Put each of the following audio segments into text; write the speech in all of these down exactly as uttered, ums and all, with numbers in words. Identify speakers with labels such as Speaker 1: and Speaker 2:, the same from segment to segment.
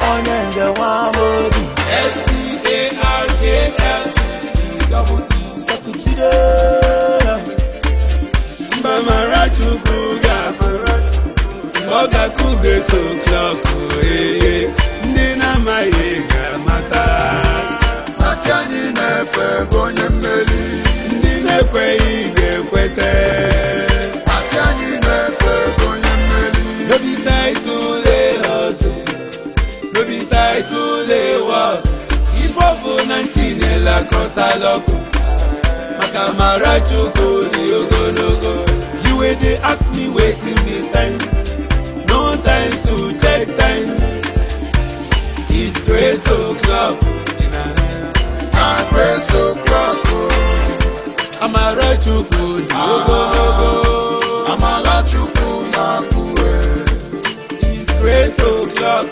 Speaker 1: onyenze wamobi
Speaker 2: S T A R K L E double E
Speaker 1: Sakutide
Speaker 2: Mbamara chukwu gakuru Oga kugre so clock eh Ndi na maye gamata
Speaker 3: Achani nefe bonye mmeli
Speaker 2: Ndi nekwe ige kwete
Speaker 3: Achani nefe bonye mmeli
Speaker 2: No be side to the hustle No be side to the work If over nineteen la cross a loco Makamara chukwu ni ogologo You wey dey ask me waiting the time No time to check time It's grace o'clock
Speaker 3: Na grace o'clock
Speaker 2: Amara chukwu ni ogologo
Speaker 3: Amala chukwu na kuwe
Speaker 2: It's grace o'clock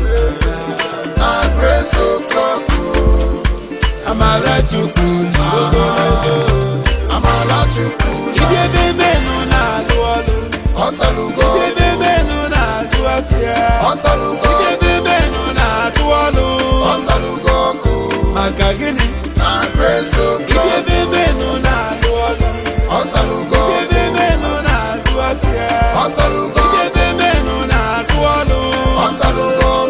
Speaker 3: Na grace o'clock
Speaker 2: Amara chukwu ni ogologo
Speaker 3: Amala chukwu na
Speaker 2: Idebe menu na alu olu
Speaker 3: Osalugo
Speaker 2: Idebe menu na azu afia
Speaker 3: Osalugo
Speaker 2: Idebe menu na atu olu
Speaker 3: Osalugo
Speaker 2: Maka gini
Speaker 3: Na grace o'clock
Speaker 2: Idebe menu na alu olu
Speaker 3: Osalugo
Speaker 2: Idebe menu na azu afia
Speaker 3: Osalugo
Speaker 2: Idebe menu na atu olu
Speaker 3: Osalugo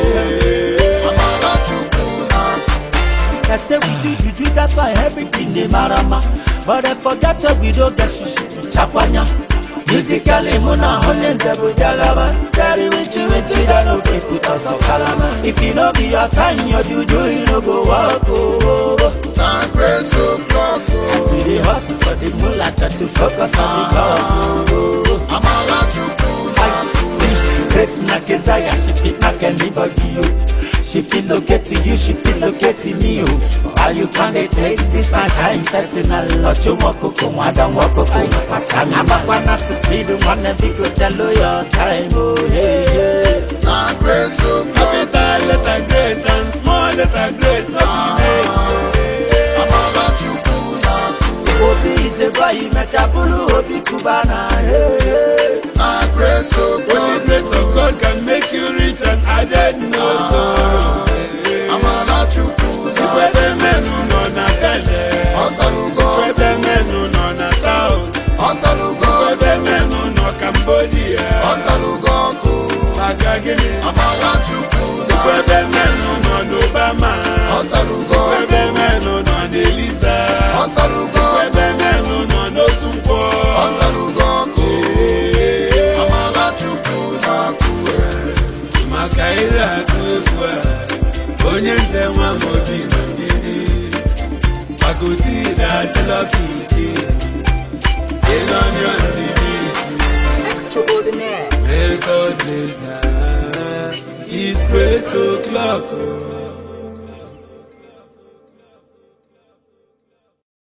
Speaker 3: Amala chukwu na
Speaker 1: They say we do juju, that's why everything they marama. But I forget that we don't get shishi to chapanya. Musically, muna honenze bujagaba. Tell you which you which you don't know if put us on kalama. If you know be your time, your juju, you know go walk over.
Speaker 3: Na grace o'clock
Speaker 1: As we dey hustle for the moolah, try to focus on the goal.
Speaker 3: Amala chukwu na
Speaker 1: I see Grace na Kezaya, she fit knock anybody you. She feel locate to you, she feel locate to me. How you can they take this my time personal? Lot you walk up, I don't walk up. Pasta me back when I speed, wanna be go jello your time. Oh hey hey.
Speaker 3: Na grace o'clock
Speaker 2: Capital letter grace and small letter grace no be made
Speaker 3: Amala chukwu na kuwe
Speaker 1: Obi is a boy, Mechabulu, Obi Kubana. Hey hey.
Speaker 3: Na grace
Speaker 2: Only
Speaker 3: o'clock
Speaker 2: grace of God can make you rich and added no sorrow
Speaker 3: Amala chukwu na
Speaker 2: Ifwede menu no na bele
Speaker 3: Osalugo
Speaker 2: Ifwede menu no na south
Speaker 3: Osalugo
Speaker 2: Ifwede menu no Cambodia
Speaker 3: Osalugo
Speaker 2: Magagini
Speaker 3: Amala chukwu na
Speaker 2: Ifwede menu no Obama
Speaker 3: Osalugo
Speaker 2: Ifwede menu no Delisa
Speaker 3: Osalugo
Speaker 2: Ifwede menu no Notumpo
Speaker 3: Osalugo Amala chukwu na kuwe
Speaker 2: Makaira kwekwa Onye nze nwa mobi nogidi Spagoti na telopiki Inoni on the beat
Speaker 4: Extraordinaire.
Speaker 2: Record laser Espresso clock